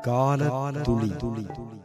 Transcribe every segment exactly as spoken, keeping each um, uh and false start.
கால துளி துளி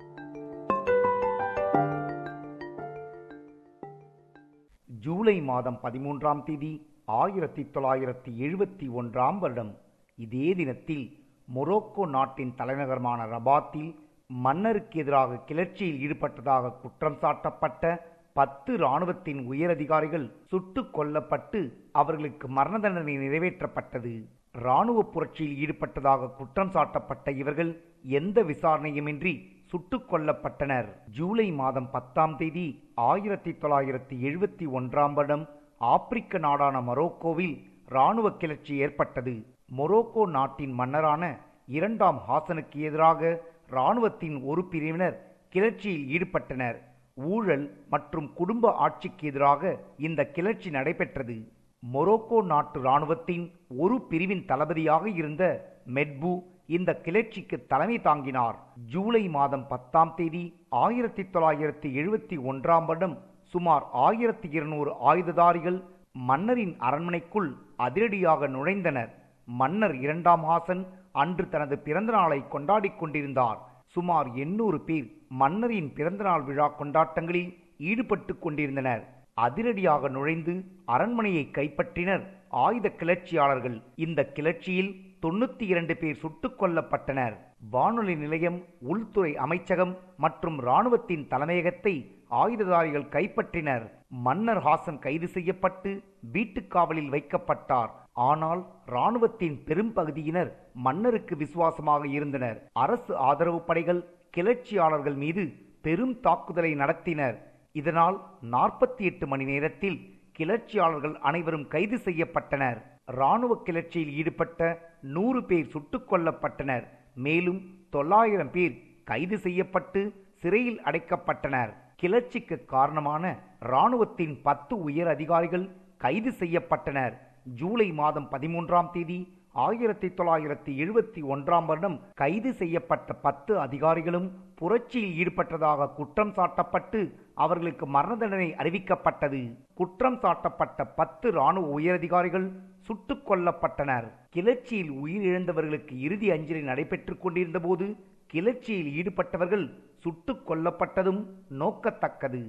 ஜூலை மாதம் பதிமூன்றாம் தேதி ஆயிரத்தி தொள்ளாயிரத்தி எழுபத்தி ஒன்றாம் வருடம் இதே தினத்தில் மொரோக்கோ நாட்டின் தலைநகரமான ரபாத்தில் மன்னருக்கு எதிராக கிளர்ச்சியில் ஈடுபட்டதாக குற்றம் சாட்டப்பட்ட பத்து இராணுவத்தின் உயரதிகாரிகள் சுட்டுக் கொல்லப்பட்டு அவர்களுக்கு மரண தண்டனை நிறைவேற்றப்பட்டது. இராணுவ புரட்சியில் ஈடுபட்டதாக குற்றம் சாட்டப்பட்ட இவர்கள் எந்த விசாரணையுமின்றி சுட்டுக் கொல்லப்பட்டனர். ஜூலை மாதம் பத்தாம் தேதி ஆயிரத்தி தொள்ளாயிரத்தி எழுபத்தி ஒன்றாம் வருடம் ஆப்பிரிக்க நாடான மொரோக்கோவில் இராணுவ கிளர்ச்சி ஏற்பட்டது. மொரோக்கோ நாட்டின் மன்னரான இரண்டாம் ஹாசனுக்கு எதிராக இராணுவத்தின் ஒரு பிரிவினர் கிளர்ச்சியில் ஈடுபட்டனர். ஊழல் மற்றும் குடும்ப ஆட்சிக்கு எதிராக இந்த கிளர்ச்சி நடைபெற்றது. மொரோக்கோ நாட்டு இராணுவத்தின் ஒரு பிரிவின் தளபதியாக இருந்த மெட்பு இந்த கிளர்ச்சிக்கு தலைமை தாங்கினார். ஜூலை மாதம் பத்தாம் தேதி ஆயிரத்தி தொள்ளாயிரத்தி எழுபத்தி ஒன்றாம் வருடம் சுமார் ஆயிரத்தி இருநூறு ஆயுததாரிகள் மன்னரின் அரண்மனைக்குள் அதிரடியாக நுழைந்தனர். மன்னர் இரண்டாம் ஹாசன் அன்று தனது பிறந்த நாளை கொண்டாடிக் கொண்டிருந்தார். சுமார் எண்ணூறு பேர் மன்னரின் பிறந்தநாள் விழா கொண்டாட்டங்களில் ஈடுபட்டு கொண்டிருந்தனர். அதிரடியாக நுழைந்து அரண்மனையை கைப்பற்றினர் ஆயுத கிளர்ச்சியாளர்கள். இந்த கிளர்ச்சியில் தொண்ணூத்தி இரண்டு பேர் சுட்டுக் கொல்லப்பட்டனர். வானொலி நிலையம், உள்துறை அமைச்சகம் மற்றும் இராணுவத்தின் தலைமையகத்தை ஆயுததாரிகள் கைப்பற்றினர். மன்னர் ஹாசன் கைது செய்யப்பட்டு வீட்டுக்காவலில் வைக்கப்பட்டார். ஆனால் இராணுவத்தின் பெரும் பகுதியினர் மன்னருக்கு விசுவாசமாக இருந்தனர். அரசு ஆதரவு படைகள் கிளர்ச்சியாளர்கள் மீது பெரும் தாக்குதலை நடத்தினர். இதனால் நாற்பத்தி எட்டு மணி நேரத்தில் கிளர்ச்சியாளர்கள் அனைவரும் கைது செய்யப்பட்டனர். இராணுவ கிளர்ச்சியில் ஈடுபட்ட நூறு பேர் சுட்டுக் கொல்லப்பட்டனர். மேலும் தொள்ளாயிரம் பேர் கைது செய்யப்பட்டு சிறையில் அடைக்கப்பட்டனர். கிளர்ச்சிக்கு காரணமான இராணுவத்தின் பத்து உயர் அதிகாரிகள் கைது செய்யப்பட்டனர். ஜூலை மாதம் பதிமூன்றாம் தேதி ஆயிரத்தி தொள்ளாயிரத்தி எழுபத்தி ஒன்றாம் வருடம் கைது செய்யப்பட்ட பத்து அதிகாரிகளும் புரட்சியில் ஈடுபட்டதாக குற்றம் சாட்டப்பட்டு அவர்களுக்கு மரண தண்டனை அறிவிக்கப்பட்டது. குற்றம் சாட்டப்பட்ட பத்து இராணுவ உயரதிகாரிகள் சுட்டுக் கொல்லப்பட்டனர். கிளர்ச்சியில் உயிரிழந்தவர்களுக்கு இறுதி அஞ்சலி நடைபெற்றுக் கொண்டிருந்த போது கிளர்ச்சியில் ஈடுபட்டவர்கள் சுட்டுக் கொல்லப்பட்டதும் நோக்கத்தக்கது.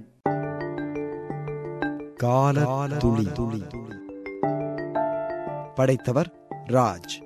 கால துளி துளி படைத்தவர் ராஜ்.